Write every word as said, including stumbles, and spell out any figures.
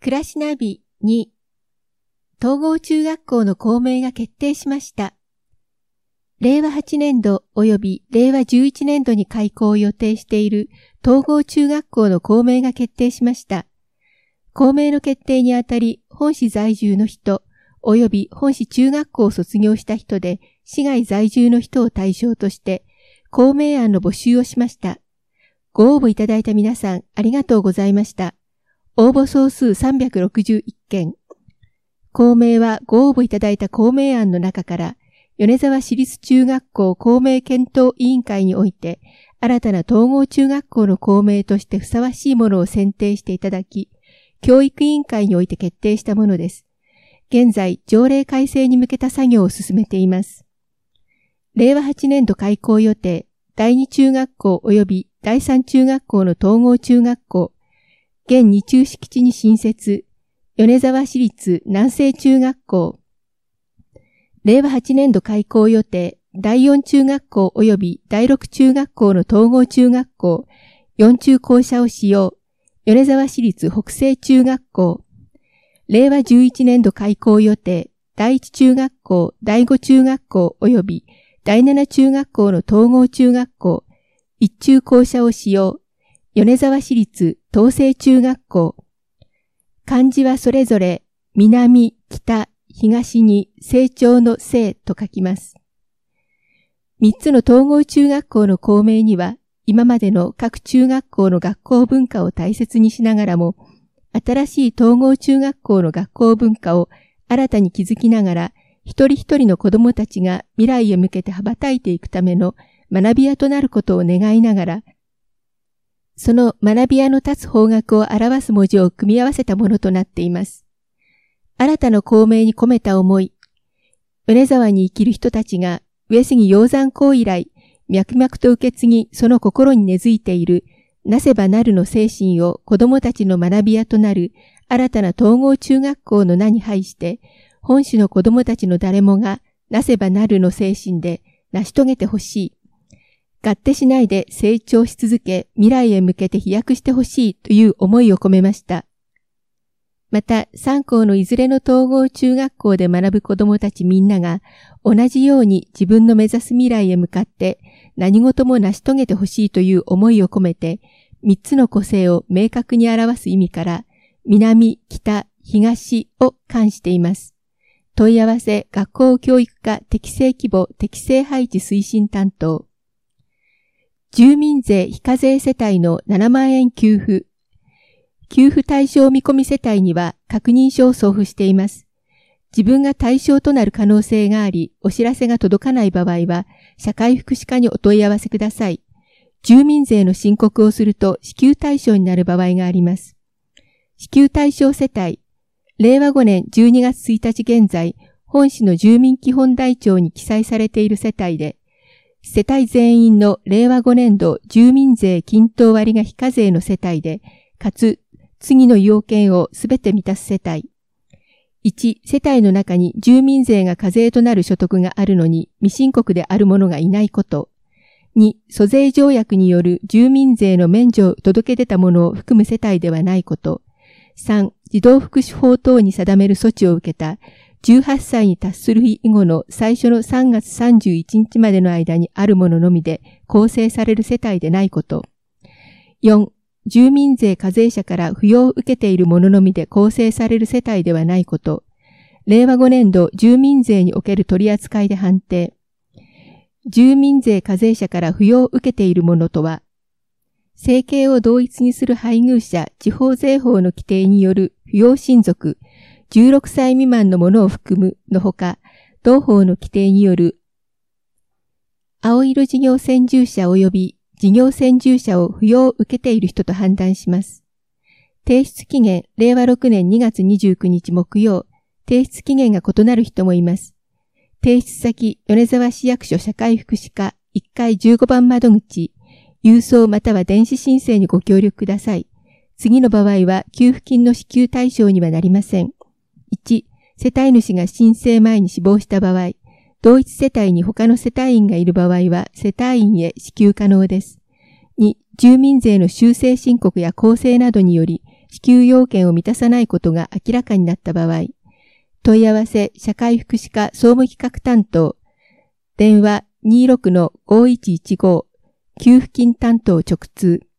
暮らしナビに、統合中学校の校名が決定しました。れいわはちねんど及びれいわじゅういちねんどに開校を予定している統合中学校の校名が決定しました。校名の決定にあたり、本市在住の人、及び本市中学校を卒業した人で、市外在住の人を対象として、校名案の募集をしました。ご応募いただいた皆さん、ありがとうございました。応募総数さんびゃくろくじゅういっけん。校名はご応募いただいた校名案の中から、米沢市立中学校校名検討委員会において、新たな統合中学校の校名としてふさわしいものを選定していただき、教育委員会において決定したものです。現在、条例改正に向けた作業を進めています。れいわはちねんど開校予定、だいに中学校及びだいさん中学校の統合中学校、現二中敷地に新設、米沢市立南西中学校、れいわはちねんど開校予定、だいよん中学校及びだいろく中学校の統合中学校、よん中校舎を使用、米沢市立北西中学校、れいわじゅういちねんど開校予定、だいいち中学校、だいご中学校及びだいなな中学校の統合中学校、いち中校舎を使用、米沢市立東西中学校。漢字はそれぞれ、南、北、東に成長の成と書きます。三つの統合中学校の校名には、今までの各中学校の学校文化を大切にしながらも、新しい統合中学校の学校文化を新たに築きながら、一人一人の子どもたちが未来へ向けて羽ばたいていくための学び屋となることを願いながら、その学び屋の立つ方角を表す文字を組み合わせたものとなっています。新たな校名に込めた思い、米沢に生きる人たちが上杉鷹山公以来、脈々と受け継ぎその心に根付いているなせばなるの精神を子どもたちの学び屋となる新たな統合中学校の名に配して、本市の子どもたちの誰もがなせばなるの精神で成し遂げてほしい。勝手しないで成長し続け、未来へ向けて飛躍してほしいという思いを込めました。また、さん校のいずれの統合中学校で学ぶ子どもたちみんなが、同じように自分の目指す未来へ向かって何事も成し遂げてほしいという思いを込めて、三つの個性を明確に表す意味から、南、北、東を冠しています。問い合わせ学校教育課適正規模適正配置推進担当。住民税非課税世帯のななまんえん給付。給付対象見込み世帯には確認書を送付しています。自分が対象となる可能性があり、お知らせが届かない場合は、社会福祉課にお問い合わせください。住民税の申告をすると支給対象になる場合があります。支給対象世帯。れいわごねんじゅうにがつついたち現在、本市の住民基本台帳に記載されている世帯で、世帯全員のれいわごねんど住民税均等割が非課税の世帯で、かつ次の要件をすべて満たす世帯。いち、世帯の中に住民税が課税となる所得があるのに未申告である者がいないこと。に、租税条約による住民税の免除を届け出た者を含む世帯ではないこと。さん、児童福祉法等に定める措置を受けたじゅうはっさいに達する日以後の最初のさんがつさんじゅういちにちまでの間にあるもののみで構成される世帯でないこと。よん、住民税課税者から扶養を受けているもののみで構成される世帯ではないこと。れいわごねんど住民税における取り扱いで判定。住民税課税者から扶養を受けているものとは、生計を同一にする配偶者地方税法の規定による扶養親族、じゅうろくさい未満のものを含むのほか、同法の規定による青色事業専従者及び事業専従者を扶養を受けている人と判断します。提出期限れいわろくねんにがつにじゅうくにち木曜、提出期限が異なる人もいます。提出先米沢市役所社会福祉課いっかいじゅうごばん窓口、郵送または電子申請にご協力ください。次の場合は給付金の支給対象にはなりません。いち、世帯主が申請前に死亡した場合、同一世帯に他の世帯員がいる場合は世帯員へ支給可能です。に、住民税の修正申告や構成などにより、 支給要件を満たさないことが明らかになった場合、問い合わせ社会福祉課総務企画担当、電話 にじゅうろくのごいちいちご 給付金担当直通、